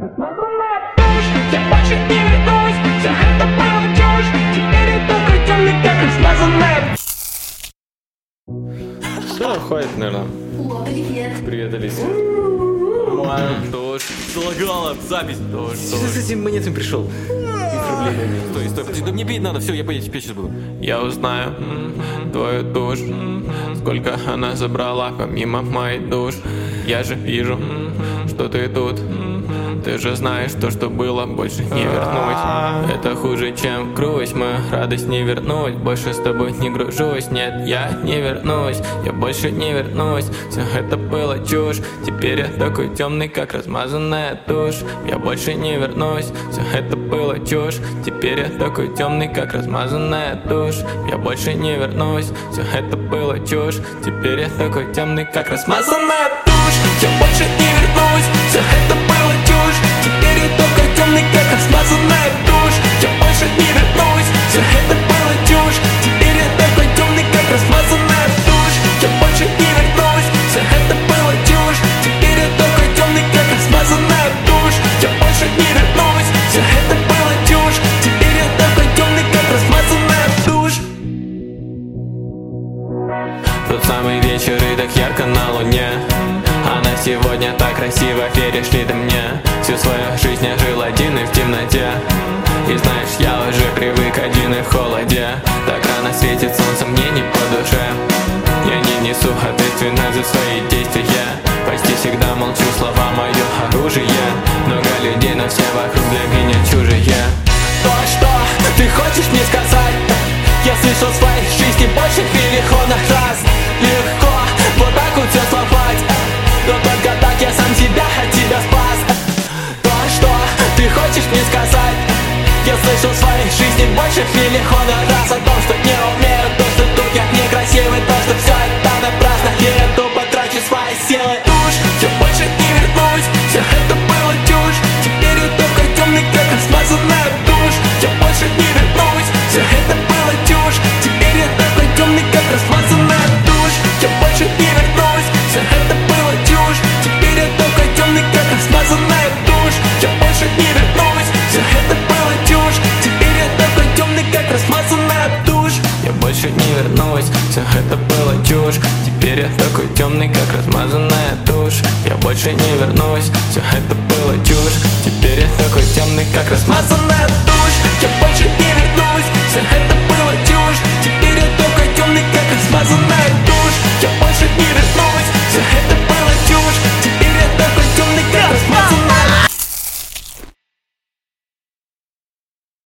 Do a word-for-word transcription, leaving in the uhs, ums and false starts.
размазанная тушь. Я больше не вернусь, все это было чушь. Теперь я такой темный, как размазанная. Все, хватит, наверное. Привет, Алиса. Тоже залагала запись. Тоже, Что ты с этими монетами пришел? Стой, стой, подожди, да мне бить надо, все, я поеду, сейчас буду. Я узнаю м, твою душ, м, сколько она забрала помимо моей душ. Я же вижу, м, что ты тут, м, ты же знаешь, то, что было, больше не вернуть. Это хуже, чем грусть, мою радость не вернуть. Больше с тобой не гружусь, нет, я не вернусь. Я больше не вернусь, все это было чушь. Теперь я такой темный, как размазанная тушь. Я больше не вернусь, все это было чушь. Теперь я такой темный, как размазанная тушь. Я больше не вернусь, все это было чушь. Теперь я такой темный, как размазанная тушь. Я больше не вернусь, все это было чушь. Теперь я такой темный, как размазанная тушь. Я больше не вернусь, все это было чушь. Теперь я такой темный, как размазанная тушь. Я больше не вернусь, все это было чушь. Теперь я такой темный, как размазанная тушь. Я больше не вернусь, все это было чушь. Теперь я такой темный, как размазанная тушь. Тот самый вечер и так ярко на луне. Она сегодня так красиво, веришь ли ты мне? Всю свою жизнь я жил один и в темноте. И знаешь, я уже привык один и в холоде. Так рано светит солнце, мне не по душе. Я не несу ответственность за свои действия. Почти всегда молчу, слова мое оружие. Много людей, но все вокруг для меня чужие. То, что ты хочешь мне сказать, я слышал в своей жизни больше миллионов раз. Легко вот так вот все сломать, но только так я сам себя от тебя спас. То, что ты хочешь мне сказать, я слышал в своей жизни больше миллиона раз. О том, что не умею, то, что тут я некрасивый, то, что все это напрасно, и я тупо трачу свои силы. Тушь, я больше не вернусь, все это было чушь. Теперь я такой темный, как размазанная тушь. Я больше не вернусь, все это было чушь. Теперь я такой темный, как размазанная тушь. Я больше не вернусь, все это было чушь. Теперь я такой темный, как размазанная тушь. Я больше не вернусь, все это было чушь. Теперь я такой темный, как размазанная тушь. Я больше не вернусь, все это было чушь. Теперь я такой темный, как размазанная тушь. Я больше не вернусь, все это было чушь. Теперь я такой темный, как размазанная